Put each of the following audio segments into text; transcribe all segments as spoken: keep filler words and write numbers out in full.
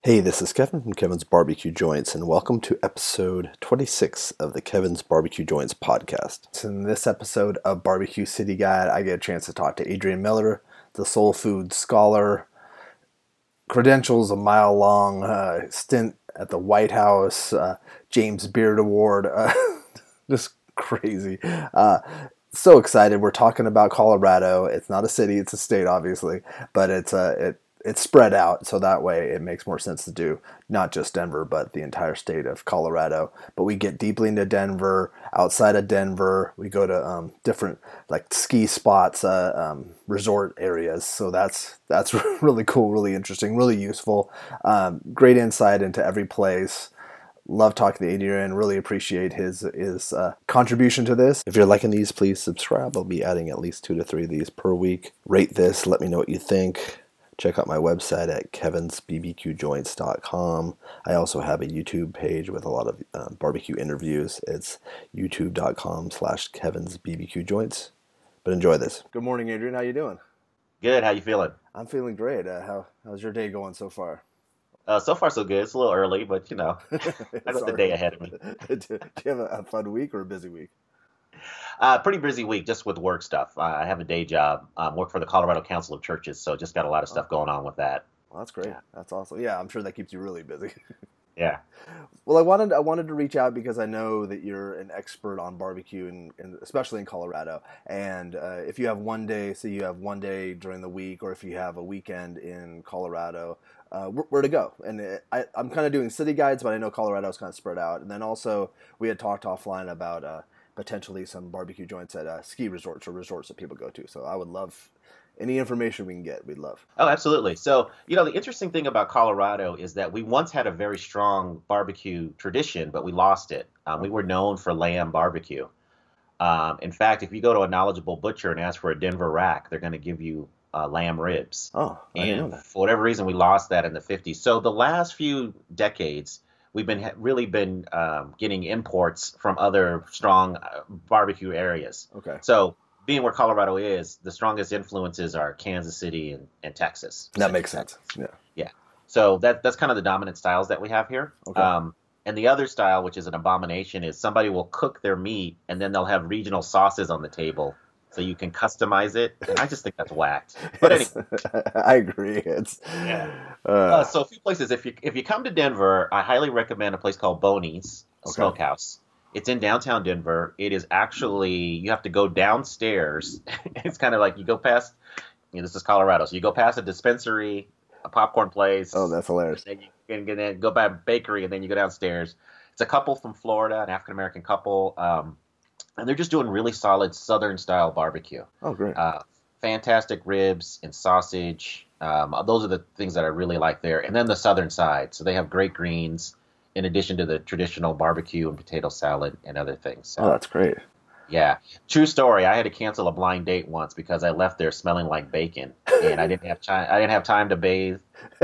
Hey, this is Kevin from Kevin's Barbecue Joints, and welcome to episode twenty-six of the Kevin's Barbecue Joints podcast. So in this episode of Barbecue City Guide, I get a chance to talk to Adrian Miller, the soul food scholar, credentials a mile long, uh, stint at the White House, uh, James Beard Award, uh, just crazy. Uh, so excited. We're talking about Colorado. It's not a city, it's a state, obviously, but it's uh, it. It's spread out, so that way it makes more sense to do not just Denver, but the entire state of Colorado. But we get deeply into Denver, outside of Denver. We go to um, different like ski spots, uh, um, resort areas. So that's that's really cool, really interesting, really useful. Um, great insight into every place. Love talking to Adrian. Really appreciate his his uh, contribution to this. If you're liking these, please subscribe. I'll be adding at least two to three of these per week. Rate this. Let me know what you think. Check out my website at kevins b b q joints dot com. I also have a YouTube page with a lot of uh, barbecue interviews. It's youtube.com slash Kevin's BBQ Joints. But enjoy this. Good morning, Adrian. How you doing? Good. How you feeling? I'm feeling great. Uh, how how's your day going so far? Uh, so far, so good. It's a little early, but you know, I got the day ahead of me. Do you have a, a fun week or a busy week? Uh, pretty busy week just with work stuff. Uh, I have a day job, um, work for the Colorado Council of Churches, so just got a lot of stuff going on with that. Well, that's great. Yeah. That's awesome. Yeah, I'm sure that keeps you really busy. Yeah. Well, I wanted I wanted to reach out because I know that you're an expert on barbecue, and especially in Colorado. And uh, if you have one day, say you have one day during the week, or if you have a weekend in Colorado, uh, where, where to go? And it, I, I'm kind of doing city guides, but I know Colorado's kind of spread out. And then also we had talked offline about uh, potentially some barbecue joints at uh, ski resorts or resorts that people go to. So I would love any information we can get. We'd love. Oh, absolutely. So, you know, the interesting thing about Colorado is that we once had a very strong barbecue tradition, but we lost it. Um, we were known for lamb barbecue. Um, in fact, if you go to a knowledgeable butcher and ask for a Denver rack, they're going to give you uh, lamb ribs. Oh, I didn't know And that. for whatever reason, we lost that in the fifties. So the last few decades, we've been ha- really been um, getting imports from other strong uh, barbecue areas. Okay. So being where Colorado is, the strongest influences are Kansas City and, and Texas. That makes sense. Yeah. Yeah. So that that's kind of the dominant styles that we have here. Okay. Um, and the other style, which is an abomination, is somebody will cook their meat and then they'll have regional sauces on the table so you can customize it. And I just think that's whacked. But Yes, anyway. I agree. It's Yeah. uh, Uh, so a few places. If you if you come to Denver, I highly recommend a place called Boney's Okay. Smokehouse. It's in downtown Denver. It is actually, you have to go downstairs. It's kind of like you go past, you know, this is Colorado, so you go past a dispensary, a popcorn place. oh, that's hilarious. And then you can then go by a bakery, and then you go downstairs. It's a couple from Florida, an African American couple, um, and they're just doing really solid Southern style barbecue. Oh, great. Uh, fantastic ribs and sausage. Um, those are the things that I really like there. And then the Southern side, so they have great greens in addition to the traditional barbecue and potato salad and other things. So, Oh, that's great. yeah, true story. I had to cancel a blind date once because I left there smelling like bacon, and I didn't have time. I didn't have time to bathe,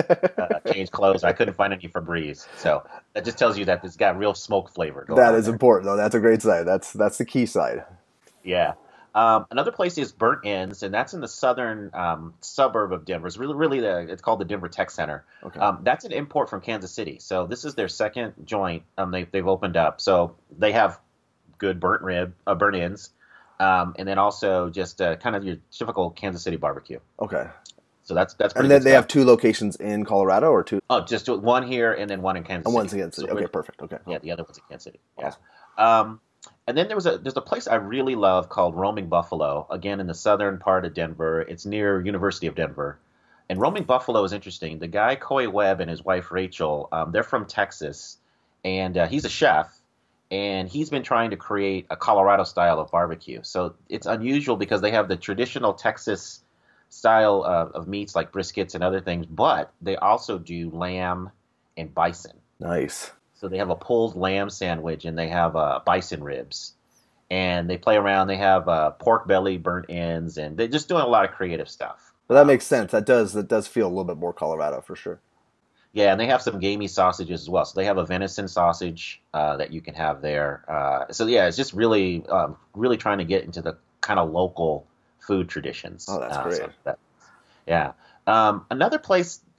uh, change clothes. I couldn't find any Febreze. So that just tells you that it's got real smoke flavor going That on is there. important, though. That's a great side. That's that's the key side. Yeah. Um, another place is Burnt Ends, and that's in the southern um, suburb of Denver. It's really, really the, it's called the Denver Tech Center. Okay. Um, that's an import from Kansas City. So this is their second joint um, they, they've opened up. So they have good burnt rib, uh, burnt ends, um, and then also just uh, kind of your typical Kansas City barbecue. Okay. So that's that's pretty And then good they stuff. have two locations in Colorado, or two? Oh, just do one here and then one in Kansas And City. one's in Kansas City. So Okay, we're- perfect. Okay. Yeah, the other one's in Kansas City. Yeah. Awesome. Um, and then there was a there's a place I really love called Roaming Buffalo, again in the southern part of Denver. It's near University of Denver. And Roaming Buffalo is interesting. The guy Coy Webb and his wife Rachel, um, they're from Texas, and uh, he's a chef, and he's been trying to create a Colorado style of barbecue. So it's unusual because they have the traditional Texas style of, of meats like briskets and other things, but they also do lamb and bison. Nice. So they have a pulled lamb sandwich, and they have uh, bison ribs, and they play around. They have uh, pork belly, burnt ends, and they're just doing a lot of creative stuff. Well, that makes sense. That does that does feel a little bit more Colorado for sure. Yeah, and they have some gamey sausages as well. So they have a venison sausage uh, that you can have there. Uh, so yeah, it's just really, um, really trying to get into the kind of local food traditions. Oh, that's Uh, great. so that- yeah. Um, another place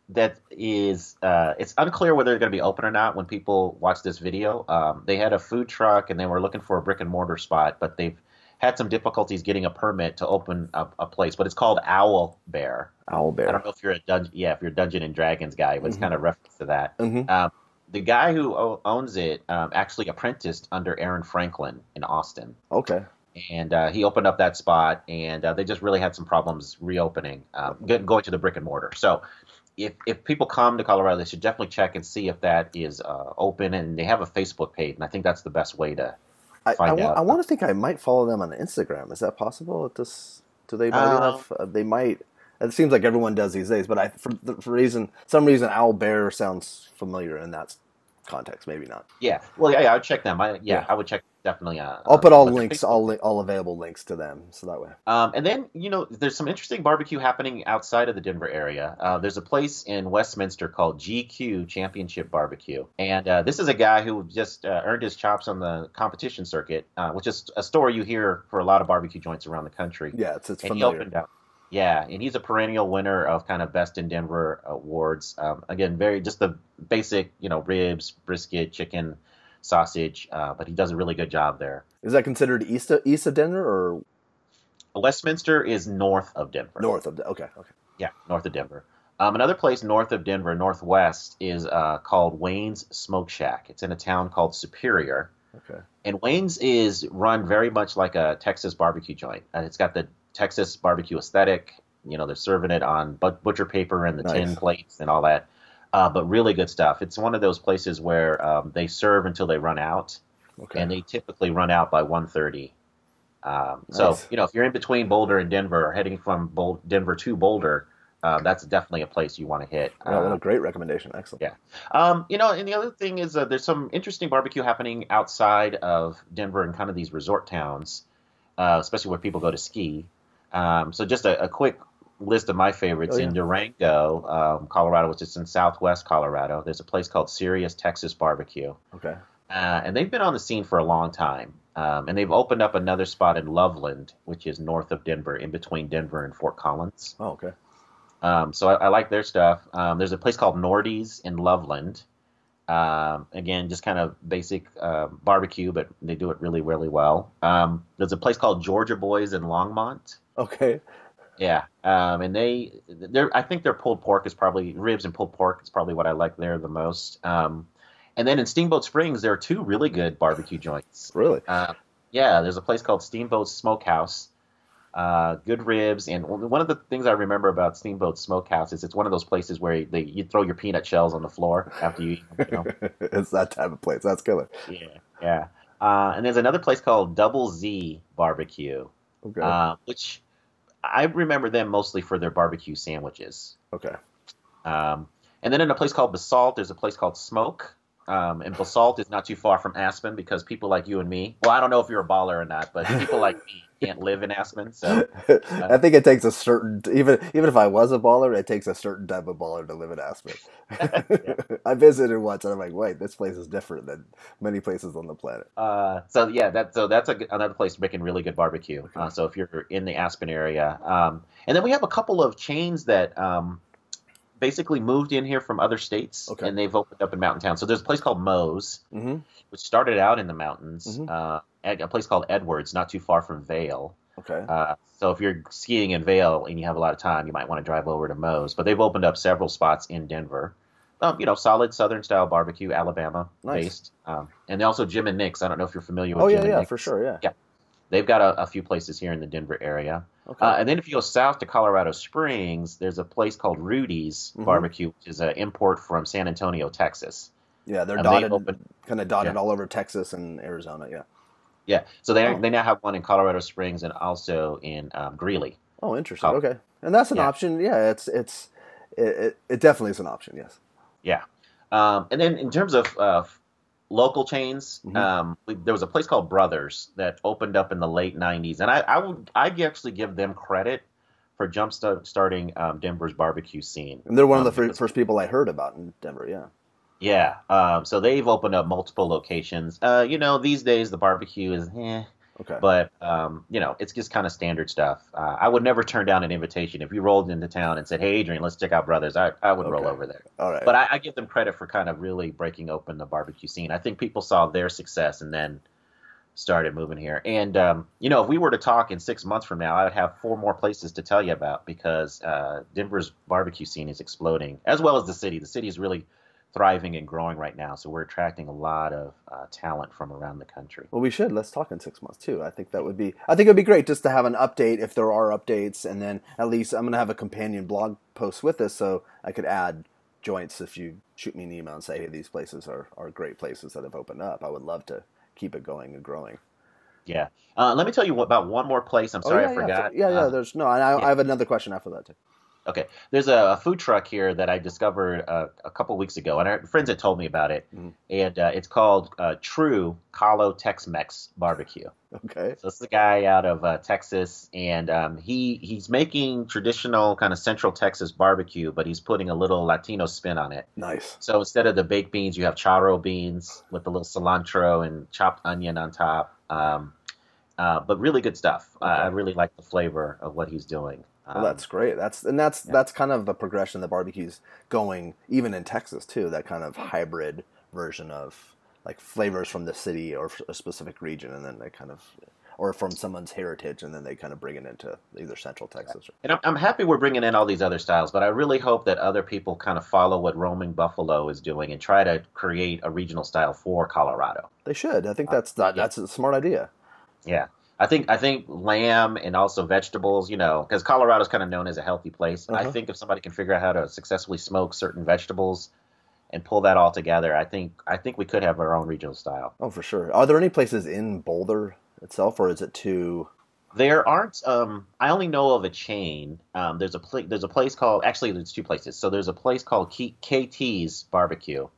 that is uh, it's unclear whether they're going to be open or not when people watch this video. Um, they had a food truck and they were looking for a brick and mortar spot, but they've had some difficulties getting a permit to open a, a place. But it's called Owl Bear. Owl Bear. I don't know if you're a dungeon, yeah, if you're a Dungeon and Dragons guy, but it's Mm-hmm. kind of reference to that. Mm-hmm. Um, the guy who o- owns it um, actually apprenticed under Aaron Franklin in Austin. Okay. And uh, he opened up that spot, and uh, they just really had some problems reopening, um, get, going to the brick and mortar. So if if people come to Colorado, they should definitely check and see if that is uh, open. And they have a Facebook page, and I think that's the best way to I, find I, out. I want to think I might follow them on Instagram. Is that possible? At this, do they might Um, have? Uh, they might. It seems like everyone does these days, but I for, for reason some reason Owl Bear sounds familiar in that context. Maybe not. Yeah, well, yeah, I would check them. I, yeah, Yeah. I would check definitely. Uh, I'll put all but the links, Facebook- all li- all available links to them, so that way. Um, and then, you know, there's some interesting barbecue happening outside of the Denver area. Uh, there's a place in Westminster called G Q Championship Barbecue. And uh, this is a guy who just uh, earned his chops on the competition circuit, uh, which is a story you hear for a lot of barbecue joints around the country. Yeah, it's it's And he familiar. opened up. Yeah, and he's a perennial winner of kind of Best in Denver awards. Um, again, very just the basic, you know, ribs, brisket, chicken, sausage, uh, but he does a really good job there. Is that considered east of, east of Denver or Westminster is north of Denver. north of? De- okay, okay. Yeah, north of Denver. Um, another place north of Denver, northwest, is uh, called Wayne's Smoke Shack. It's in a town called Superior. Okay. And Wayne's is run very much like a Texas barbecue joint. And it's got the Texas barbecue aesthetic. You know, they're serving it on but- butcher paper and the Nice. tin plates and all that. Uh, but really good stuff. It's one of those places where um, they serve until they run out. Okay. And they typically run out by one thirty. Um, so, Nice. you know, if you're in between Boulder and Denver or heading from Bol- Denver to Boulder, uh, that's definitely a place you want to hit. Yeah, what Uh, a great recommendation. Excellent. yeah. Um, you know, and the other thing is uh, there's some interesting barbecue happening outside of Denver and kind of these resort towns, uh, especially where people go to ski. Um, so just a, a quick list of my favorites. Oh, yeah. In Durango, um, Colorado, which is in southwest Colorado, there's a place called Sirius Texas Barbecue. Okay. Uh, and they've been on the scene for a long time. Um, and they've opened up another spot in Loveland, which is north of Denver, in between Denver and Fort Collins. Oh, okay. Um, so I, I like their stuff. Um, there's a place called Nordy's in Loveland. Um, again, just kind of basic uh, barbecue, but they do it really, really well. Um, there's a place called Georgia Boys in Longmont. Okay. Yeah, um, and they, they're, I think their pulled pork is probably ribs and pulled pork is probably what I like there the most. Um, and then in Steamboat Springs, there are two really good barbecue joints. Really? Uh, yeah, there's a place called Steamboat Smokehouse. Uh, good ribs, and one of the things I remember about Steamboat Smokehouse is it's one of those places where they you throw your peanut shells on the floor after you eat. You know? It's that type of place. That's killer. Yeah, yeah. Uh, and there's another place called Double Z Barbecue, Okay. uh, which I remember them mostly for their barbecue sandwiches. okay. Um, and then in a place called Basalt, there's a place called Smoke. Um, and Basalt is not too far from Aspen because people like you and me, well, I don't know if you're a baller or not, but people like me can't live in Aspen. So I think it takes a certain even even if I was a baller, it takes a certain type of baller to live in Aspen. I visited once and I'm like, wait, this place is different than many places on the planet. Uh, so yeah, that so that's a, good- another place making really good barbecue. Okay. Uh, so if you're in the Aspen area, um, and then we have a couple of chains that um, basically moved in here from other states, Okay. and they've opened up in mountain towns. So there's a place called Moe's, Mm-hmm. which started out in the mountains. Mhm. Uh, at a place called Edwards, not too far from Vail. Okay. Uh, so if you're skiing in Vail and you have a lot of time, you might want to drive over to Moe's. But they've opened up several spots in Denver. Um, you know, solid Southern style barbecue, Alabama Nice. based, um, and also Jim and Nick's. I don't know if you're familiar with. Oh Jim yeah, and yeah, Nick's. for sure, yeah. Yeah. They've got a, a few places here in the Denver area. Okay. Uh, and then if you go south to Colorado Springs, there's a place called Rudy's Mhm. Barbecue, which is an import from San Antonio, Texas. yeah, they're and they dotted, open- kind of dotted yeah. all over Texas and Arizona. Yeah. Yeah, so they Oh. they now have one in Colorado Springs and also in um, Greeley. Oh, interesting. Oh. Okay, and that's an Yeah. option. Yeah, it's it's it, it, it definitely is an option. Yes. Yeah. Um, and then in terms of uh, local chains, Mhm. um, we, there was a place called Brothers that opened up in the late nineties. And I, I would I'd actually give them credit for jump start, starting um, Denver's barbecue scene. And they're one of Um, the fir- because- first people I heard about in Denver. Yeah. Yeah. Um, so they've opened up multiple locations. Uh, you know, these days the barbecue is, eh, Okay. But um, you know, it's just kind of standard stuff. Uh, I would never turn down an invitation if you rolled into town and said, "Hey, Adrian, let's check out Brothers." I I would roll Okay. over there. All right. But I, I give them credit for kind of really breaking open the barbecue scene. I think people saw their success and then started moving here. And um, you know, if we were to talk in six months from now, I would have four more places to tell you about because uh, Denver's barbecue scene is exploding, as well as the city. The city is really thriving and growing right now, so we're attracting a lot of uh, talent from around the country. Well, we should. Let's talk in six months too. I think that would be. I think it'd be great just to have an update if there are updates, and then at least I'm gonna have a companion blog post with this, so I could add joints if you shoot me an email and say, "Hey, these places are are great places that have opened up." I would love to keep it going and growing. Yeah. Uh, let me tell you what, about one more place. I'm Oh sorry yeah, I yeah, forgot. yeah, yeah. Uh, There's no, and I, yeah. I have another question after that too. Okay. There's a, a food truck here that I discovered uh, a couple weeks ago, and our friends had told me about it, Mhm. and uh, it's called uh, True Calo Tex-Mex Barbecue. Okay. So this is a guy out of uh, Texas, and um, he he's making traditional kind of Central Texas barbecue, but he's putting a little Latino spin on it. Nice. So instead of the baked beans, you have charro beans with a little cilantro and chopped onion on top. Um, uh, but really good stuff. Okay. Uh, I really like the flavor of what he's doing. Well, that's great. That's and that's yeah. that's kind of the progression that barbecue's going, even in Texas too. That kind of hybrid version of like flavors from the city or a specific region, and then they kind of, or from someone's heritage, and then they kind of bring it into either Central Texas. Or, and I'm, I'm happy we're bringing in all these other styles, but I really hope that other people kind of follow what Roaming Buffalo is doing and try to create a regional style for Colorado. They should. I think that's that, that's a smart idea. Yeah. I think I think lamb and also vegetables, you know, because Colorado's kind of known as a healthy place. Uh-huh. I think if somebody can figure out how to successfully smoke certain vegetables and pull that all together, I think I think we could have our own regional style. Oh, for sure. Are there any places in Boulder itself, or is it too? There aren't. Um, I only know of a chain. Um, there's a pl- there's a place called actually there's two places. So there's a place called K- KT's Barbecue.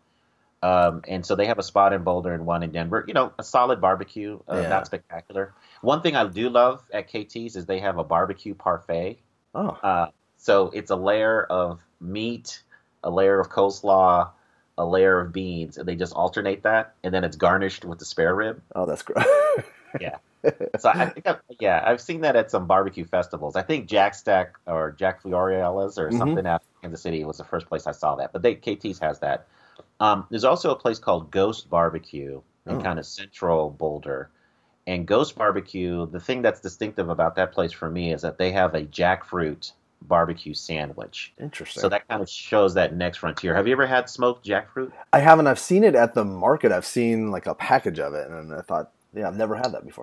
Um, and so they have a spot in Boulder and one in Denver. You know, a solid barbecue, uh, yeah. Not spectacular. One thing I do love at K T's is they have a barbecue parfait. Oh. Uh, so it's a layer of meat, a layer of coleslaw, a layer of beans, and they just alternate that, and then it's garnished with the spare rib. Oh, that's great. Yeah. So I think, I've, yeah, I've seen that at some barbecue festivals. I think Jack Stack or Jack Fiorella's or mm-hmm. something out in Kansas City was the first place I saw that. But they K T's has that. Um, there's also a place called Ghost Barbecue in oh. kind of central Boulder. And Ghost Barbecue, the thing that's distinctive about that place for me is that they have a jackfruit barbecue sandwich. Interesting. So that kind of shows that next frontier. Have you ever had smoked jackfruit? I haven't. I've seen it at the market. I've seen like a package of it, and I thought, yeah, I've never had that before.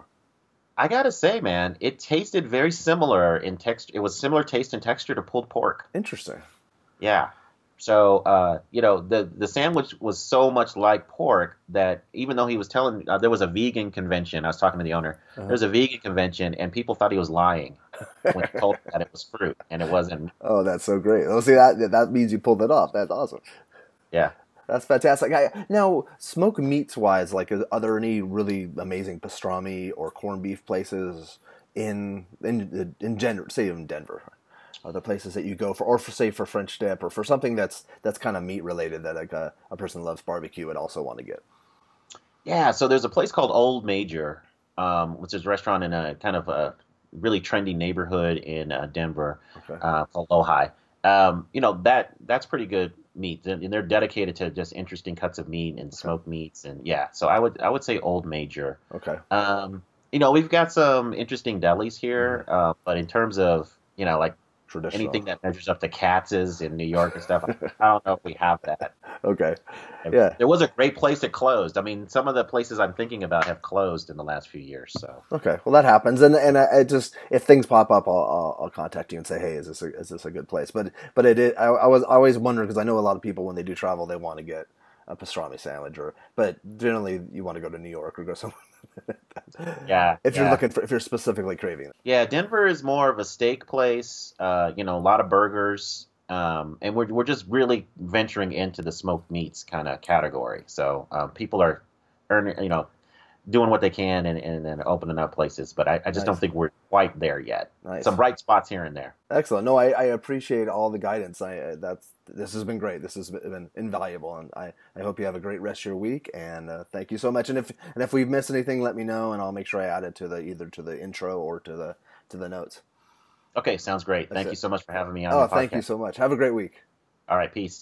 I gotta say, man, it tasted very similar in texture. It was similar taste and texture to pulled pork. Interesting. Yeah. So, uh, you know, the the sandwich was so much like pork that even though he was telling, uh, there was a vegan convention. I was talking to the owner. Uh-huh. There was a vegan convention, and people thought he was lying when he told them that it was fruit and it wasn't. Oh, that's so great. Well, see, that that means you pulled it off. That's awesome. Yeah. That's fantastic. I, now, smoked meats wise, like, are there any really amazing pastrami or corned beef places in in in Denver? Say in Denver, are there places that you go for, or for say for French dip, or for something that's that's kind of meat related that like a, a person loves barbecue would also want to get? Yeah, so there's a place called Old Major, um, which is a restaurant in a kind of a really trendy neighborhood in uh, Denver, okay. uh, called Ojai. Um, you know that that's pretty good meat, and they're dedicated to just interesting cuts of meat and smoked okay. meats, and yeah. So I would I would say Old Major. Okay. Um, you know, we've got some interesting delis here, mm-hmm. uh, but in terms of you know like anything that measures up to Katz's in New York and stuff, I don't know if we have that. Okay. Yeah. There was a great place that closed. I mean, some of the places I'm thinking about have closed in the last few years. So. Okay. Well, that happens, and and I, I just if things pop up, I'll, I'll I'll contact you and say, hey, is this a, is this a good place? But but it is, I, I was always wondering because I know a lot of people when they do travel they want to get a pastrami sandwich, or but generally you want to go to New York or go somewhere. Yeah. If yeah. you're looking for, if you're specifically craving it. Yeah, Denver is more of a steak place. Uh, you know, a lot of burgers. Um, and we're we're just really venturing into the smoked meats kind of category. So um, people are earning, you know, doing what they can and, and then opening up places. But I, I just Nice. don't think we're quite there yet. Nice. Some bright spots here and there. Excellent. No, I, I appreciate all the guidance. I uh, that's this has been great. This has been invaluable, and I, I hope you have a great rest of your week. And uh, thank you so much. And if and if we've missed anything, let me know, and I'll make sure I add it to the either to the intro or to the to the notes. Okay, sounds great. That's Thank it. you so much for having me on. Oh, your thank you podcast. so much. Have a great week. All right, peace.